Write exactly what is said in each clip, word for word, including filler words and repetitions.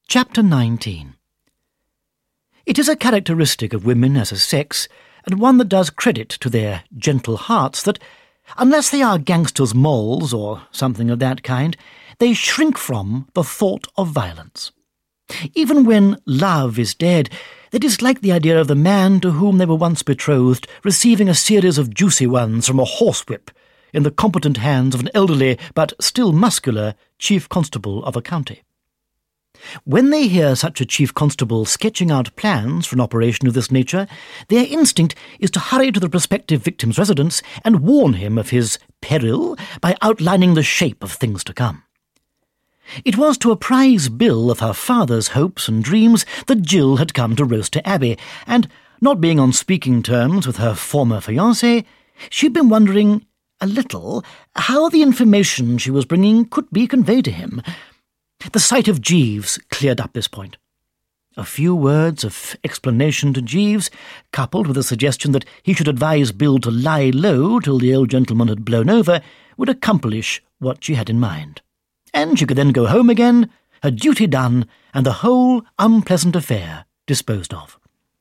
Chapter nineteen. It is a characteristic of women as a sex, and one that does credit to their gentle hearts, that, unless they are gangsters' moles or something of that kind, they shrink from the thought of violence. Even when love is dead, they dislike the idea of the man to whom they were once betrothed receiving a series of juicy ones from a horsewhip in the competent hands of an elderly but still muscular chief constable of a county. When they hear such a chief constable sketching out plans for an operation of this nature, their instinct is to hurry to the prospective victim's residence and warn him of his peril by outlining the shape of things to come. It was to apprise Bill of her father's hopes and dreams that Jill had come to Roaster Abbey, and, not being on speaking terms with her former fiancé, she'd been wondering a little how the information she was bringing could be conveyed to him. The sight of Jeeves cleared up this point. A few words of explanation to Jeeves, coupled with a suggestion that he should advise Bill to lie low till the old gentleman had blown over, would accomplish what she had in mind. And she could then go home again, her duty done, and the whole unpleasant affair disposed of.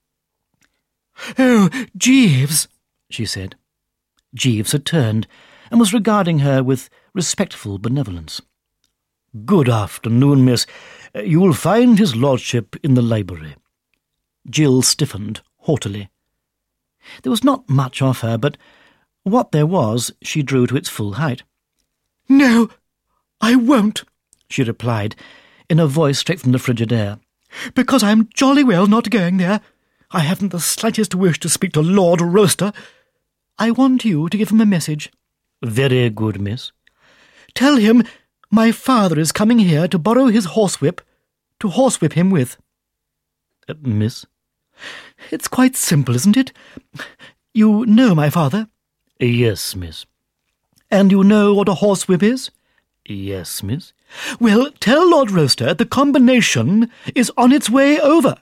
"Oh, Jeeves," she said. Jeeves had turned, and was regarding her with respectful benevolence. "Good afternoon, miss. You will find his lordship in the library." Jill stiffened haughtily. There was not much of her, but what there was she drew to its full height. "No, I won't," she replied, in a voice straight from the frigid air, "because I'm jolly well not going there. I haven't the slightest wish to speak to Lord Roaster. I want you to give him a message." "Very good, miss." "Tell him my father is coming here to borrow his horsewhip, to horsewhip him with." Uh, miss? "It's quite simple, isn't it? You know my father?" "Yes, miss." "And you know what a horsewhip is?" "Yes, miss." "Well, tell Lord Roaster the combination is on its way over."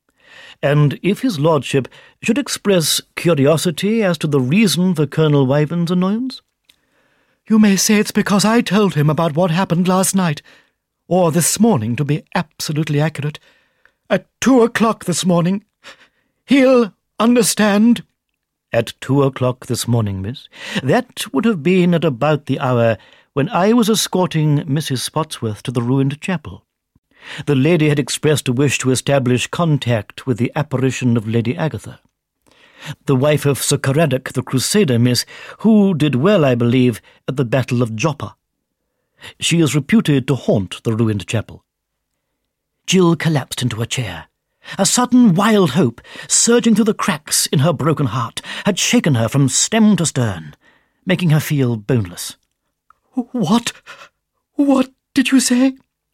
"And if his lordship should express curiosity as to the reason for Colonel Wyvern's annoyance?" "You may say it's because I told him about what happened last night, or this morning, to be absolutely accurate. At two o'clock this morning. He'll understand." "At two o'clock this morning, miss? That would have been at about the hour when I was escorting Missus Spotsworth to the ruined chapel. The lady had expressed a wish to establish contact with the apparition of Lady Agatha, the wife of Sir Caradoc the Crusader, miss, who did well, I believe, at the Battle of Joppa. She is reputed to haunt the ruined chapel." Jill collapsed into a chair. A sudden wild hope, surging through the cracks in her broken heart, had shaken her from stem to stern, making her feel boneless. "What? What did you say?"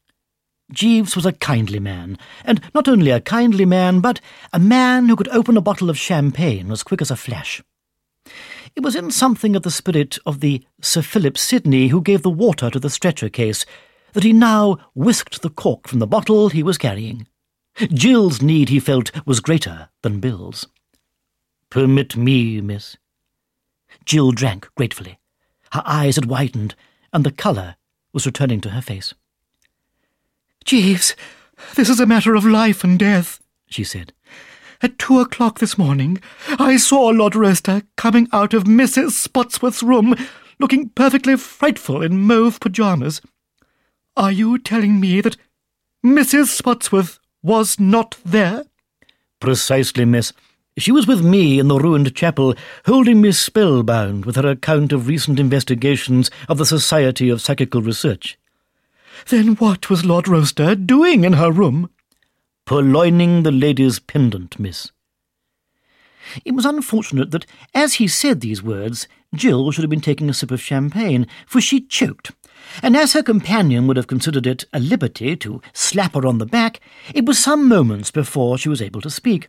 Jeeves was a kindly man, and not only a kindly man, but a man who could open a bottle of champagne as quick as a flash. It was in something of the spirit of the Sir Philip Sidney who gave the water to the stretcher case that he now whisked the cork from the bottle he was carrying. Jill's need, he felt, was greater than Bill's. "Permit me, miss." Jill drank gratefully. Her eyes had widened, and the colour was returning to her face. "Jeeves, this is a matter of life and death," she said. "At two o'clock this morning, I saw Lord Roaster coming out of Missus Spotsworth's room, looking perfectly frightful in mauve pyjamas. Are you telling me that Missus Spotsworth was not there?" "Precisely, miss. She was with me in the ruined chapel, holding me spellbound with her account of recent investigations of the Society of Psychical Research." "Then what was Lord Roaster doing in her room?" "Purloining the lady's pendant, miss." It was unfortunate that, as he said these words, Jill should have been taking a sip of champagne, for she choked, and as her companion would have considered it a liberty to slap her on the back, it was some moments before she was able to speak.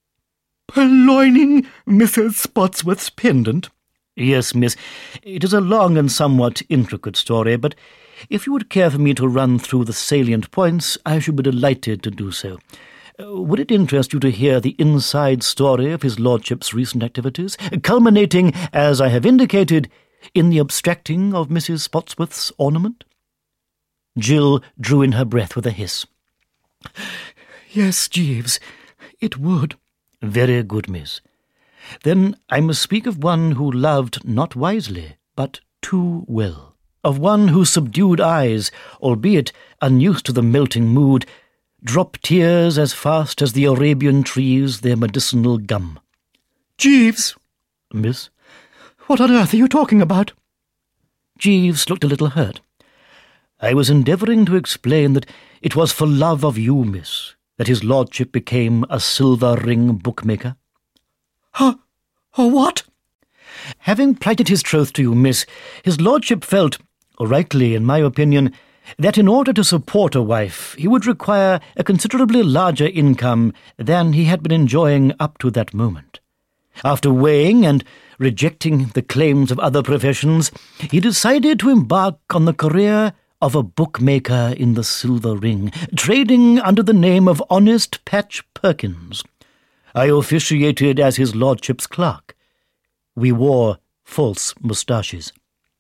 "Purloining Missus Spotsworth's pendant?" "Yes, miss. It is a long and somewhat intricate story, but if you would care for me to run through the salient points, I should be delighted to do so. Would it interest you to hear the inside story of his lordship's recent activities, culminating, as I have indicated, in the abstracting of Missus Spotsworth's ornament?" Jill drew in her breath with a hiss. Yes, Jeeves, it would. Very good, miss. Then I must speak of one who loved not wisely, but too well. Of one whose subdued eyes, albeit unused to the melting mood, drop tears as fast as the Arabian trees their medicinal gum. Jeeves! Miss? What on earth are you talking about? Jeeves looked a little hurt. I was endeavouring to explain that it was for love of you, miss, that his lordship became a silver ring bookmaker. Huh? Oh, what? Having plighted his troth to you, miss, his lordship felt, rightly in my opinion, that in order to support a wife he would require a considerably larger income than he had been enjoying up to that moment. After weighing and rejecting the claims of other professions, he decided to embark on the career of a bookmaker in the Silver Ring, trading under the name of Honest Patch Perkins. I officiated as his lordship's clerk. We wore false moustaches.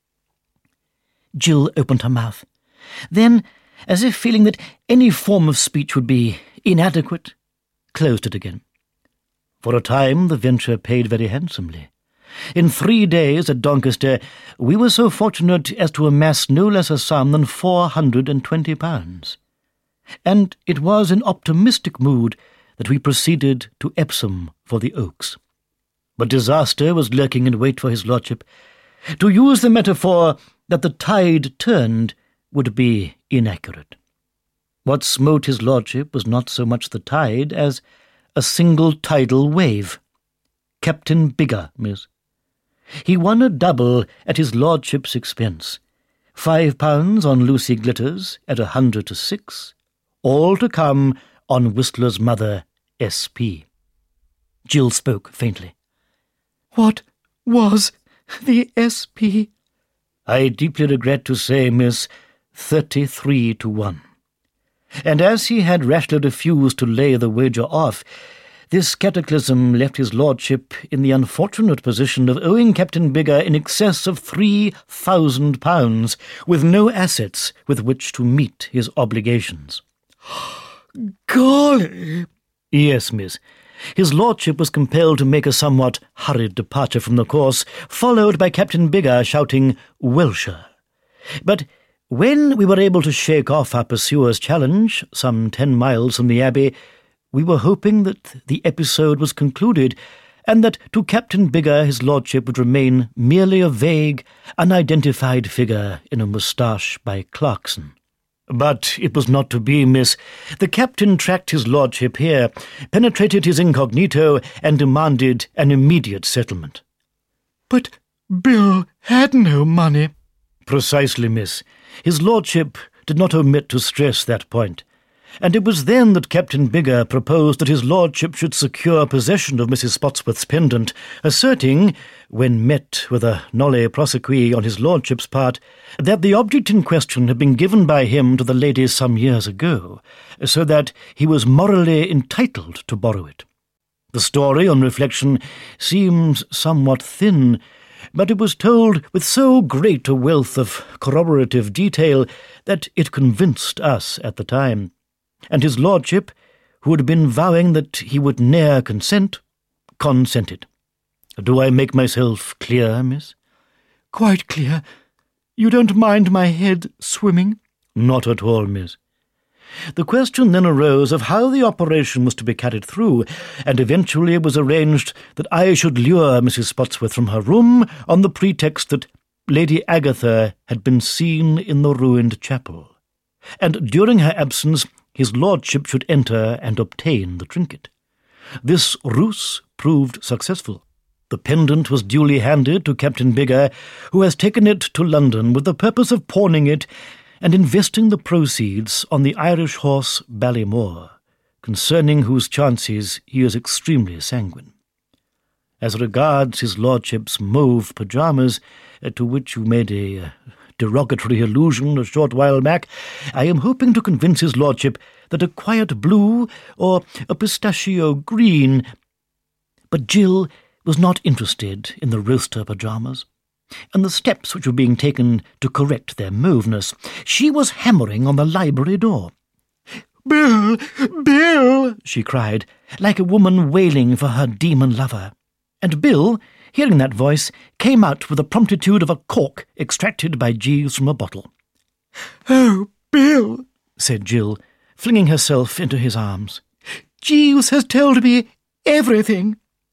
Jill opened her mouth. Then, as if feeling that any form of speech would be inadequate, closed it again. For a time the venture paid very handsomely. In three days at Doncaster we were so fortunate as to amass no less a sum than four hundred and twenty pounds. And it was in optimistic mood that we proceeded to Epsom for the Oaks. But disaster was lurking in wait for his lordship. To use the metaphor that the tide turned would be inaccurate. What smote his lordship was not so much the tide as a single tidal wave. Captain Biggar, miss. He won a double at his lordship's expense. Five pounds on Lucy Glitters at a hundred to six, all to come on Whistler's mother, S P Jill spoke faintly. What was the S P? I deeply regret to say, miss, thirty-three to one. And as he had rashly refused to lay the wager off, this cataclysm left his lordship in the unfortunate position of owing Captain Biggar in excess of three thousand pounds, with no assets with which to meet his obligations. Golly! Yes, miss. His lordship was compelled to make a somewhat hurried departure from the course, followed by Captain Biggar shouting, "Welsher!" But when we were able to shake off our pursuer's challenge, some ten miles from the Abbey, we were hoping that the episode was concluded, and that to Captain Biggar his lordship would remain merely a vague, unidentified figure in a moustache by Clarkson. But it was not to be, miss. The captain tracked his lordship here, penetrated his incognito, and demanded an immediate settlement. But Bill had no money. Precisely, miss. His lordship did not omit to stress that point. And it was then that Captain Biggar proposed that his lordship should secure possession of Missus Spotsworth's pendant, asserting, when met with a nolle prosequi on his lordship's part, that the object in question had been given by him to the lady some years ago, so that he was morally entitled to borrow it. The story, on reflection, seems somewhat thin, but it was told with so great a wealth of corroborative detail that it convinced us at the time. And his lordship, who had been vowing that he would ne'er consent, consented. Do I make myself clear, miss? Quite clear. You don't mind my head swimming? Not at all, miss. The question then arose of how the operation was to be carried through, and eventually it was arranged that I should lure Missus Spotsworth from her room on the pretext that Lady Agatha had been seen in the ruined chapel, and during her absence his lordship should enter and obtain the trinket. This ruse proved successful. The pendant was duly handed to Captain Biggar, who has taken it to London with the purpose of pawning it and investing the proceeds on the Irish horse Ballymore, concerning whose chances he is extremely sanguine. As regards his lordship's mauve pyjamas, to which you made a uh, derogatory allusion a short while back, I am hoping to convince his lordship that a quiet blue or a pistachio green... But Jill was not interested in the roaster pyjamas, and the steps which were being taken to correct their mauveness. She was hammering on the library door. Bill! Bill! she cried, like a woman wailing for her demon lover. And Bill, hearing that voice, came out with the promptitude of a cork extracted by Jeeves from a bottle. "Oh, Bill," said Jill, flinging herself into his arms. "Jeeves has told me everything."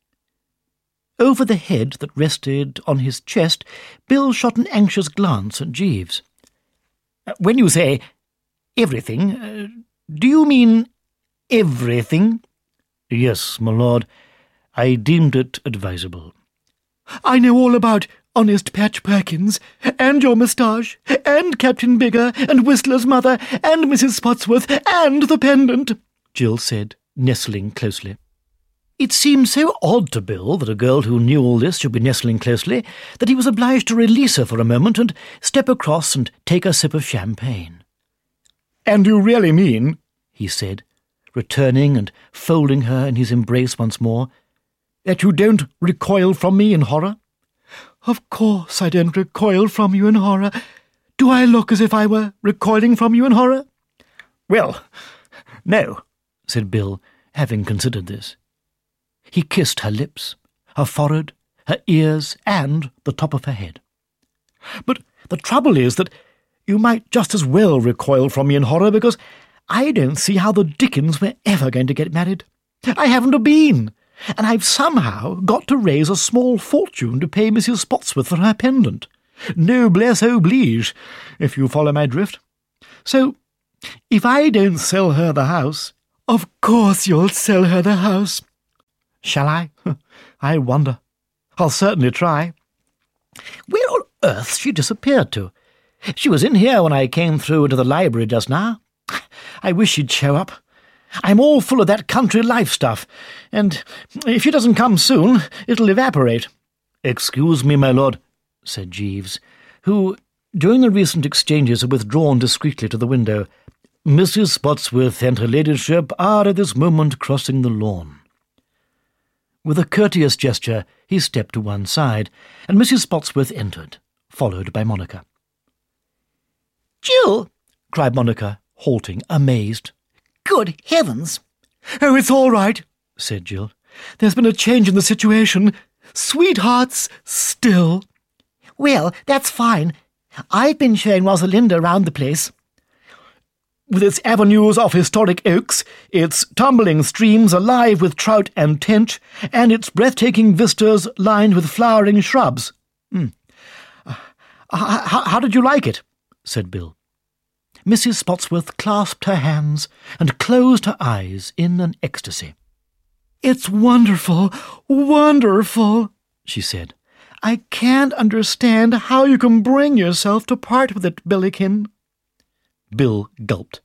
Over the head that rested on his chest, Bill shot an anxious glance at Jeeves. "When you say everything, uh, do you mean everything?" "Yes, my lord. I deemed it advisable." "I know all about honest Patch Perkins, and your moustache, and Captain Bigger, and Whistler's mother, and Missus Spotsworth, and the pendant," Jill said, nestling closely. It seemed so odd to Bill that a girl who knew all this should be nestling closely that he was obliged to release her for a moment and step across and take a sip of champagne. "And you really mean," he said, returning and folding her in his embrace once more, "that you don't recoil from me in horror?" "Of course I don't recoil from you in horror. Do I look as if I were recoiling from you in horror?" "Well, no," said Bill, having considered this. He kissed her lips, her forehead, her ears, and the top of her head. "But the trouble is that you might just as well recoil from me in horror, because I don't see how the dickens we're ever going to get married. I haven't a bean, and I've somehow got to raise a small fortune to pay Missus Spotsworth for her pendant. Noblesse oblige, if you follow my drift. So, if I don't sell her the house—" "Of course you'll sell her the house." "Shall I? I wonder. I'll certainly try." Where on earth she disappeared to? She was in here when I came through into the library just now. I wish she'd show up. I'm all full of that country life stuff, and if she doesn't come soon, it'll evaporate." "Excuse me, my lord," said Jeeves, who, during the recent exchanges, had withdrawn discreetly to the window. "Missus Spotsworth and her ladyship are at this moment crossing the lawn." With a courteous gesture, he stepped to one side, and Missus Spotsworth entered, followed by Monica. "Jill!" cried Monica, halting, amazed. "Good heavens!" "Oh, it's all right," said Jill. "There's been a change in the situation. Sweethearts still." "Well, that's fine. I've been showing Rosalinda round the place." "With its avenues of historic oaks, its tumbling streams alive with trout and tench, and its breathtaking vistas lined with flowering shrubs." Hmm. Uh, how, how did you like it?" said Bill. Missus Spotsworth clasped her hands and closed her eyes in an ecstasy. "It's wonderful, wonderful," she said. "I can't understand how you can bring yourself to part with it, Billikin." Bill gulped.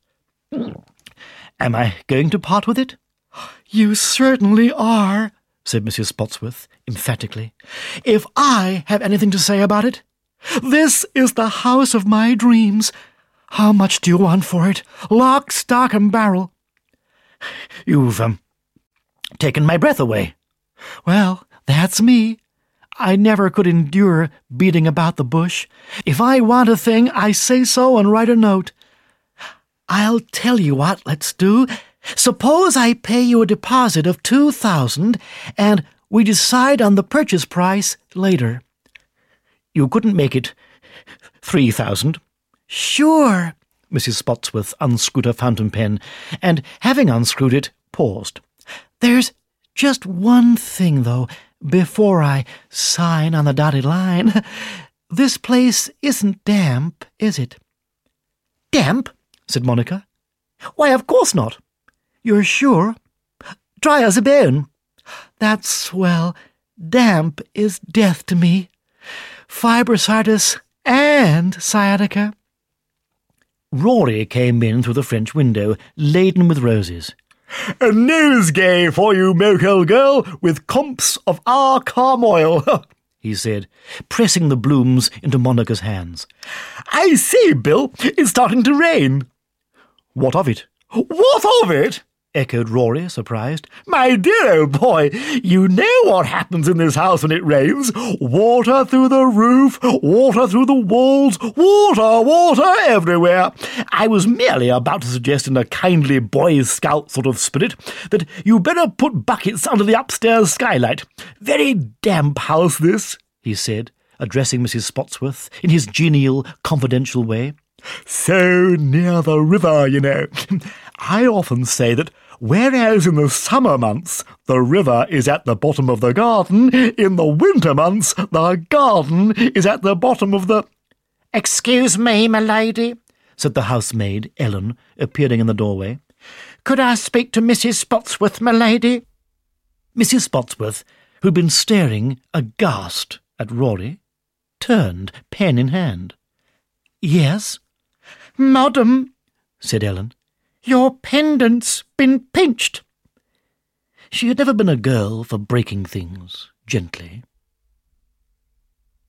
"Am I going to part with it?" "You certainly are," said Missus Spotsworth emphatically. "If I have anything to say about it, this is the house of my dreams. How much do you want for it? Lock, stock, and barrel." "You've, um, taken my breath away." "Well, that's me. I never could endure beating about the bush. If I want a thing, I say so and write a note. I'll tell you what let's do. Suppose I pay you a deposit of two thousand, and we decide on the purchase price later." "You couldn't make it three thousand?" "Sure." Missus Spotsworth unscrewed her fountain pen, and, having unscrewed it, paused. "There's just one thing, though, before I sign on the dotted line. This place isn't damp, is it?" "Damp?" said Monica. "Why, of course not." "You're sure?" "Dry as a bone." "That's swell. Damp is death to me. Fibrositis and sciatica." Rory came in through the French window, laden with roses. "A nosegay for you, Mokel girl, with comps of our Carmoil," he said, pressing the blooms into Monica's hands. "I say, Bill, it's starting to rain." "What of it?" "What of it?" echoed Rory, surprised. "My dear old boy, you know what happens in this house when it rains. Water through the roof, water through the walls, water, water everywhere. I was merely about to suggest in a kindly Boy Scout sort of spirit that you better put buckets under the upstairs skylight. Very damp house, this," he said, addressing Missus Spotsworth in his genial, confidential way. "So near the river, you know. I often say that whereas in the summer months the river is at the bottom of the garden, in the winter months the garden is at the bottom of the—" "Excuse me, my lady," said the housemaid, Ellen, appearing in the doorway. "Could I speak to Missus Spotsworth, my lady?" Missus Spotsworth, who'd been staring aghast at Rory, turned, pen in hand. "Yes?" "Madam," said Ellen, "your pendant's been pinched." She had never been a girl for breaking things gently.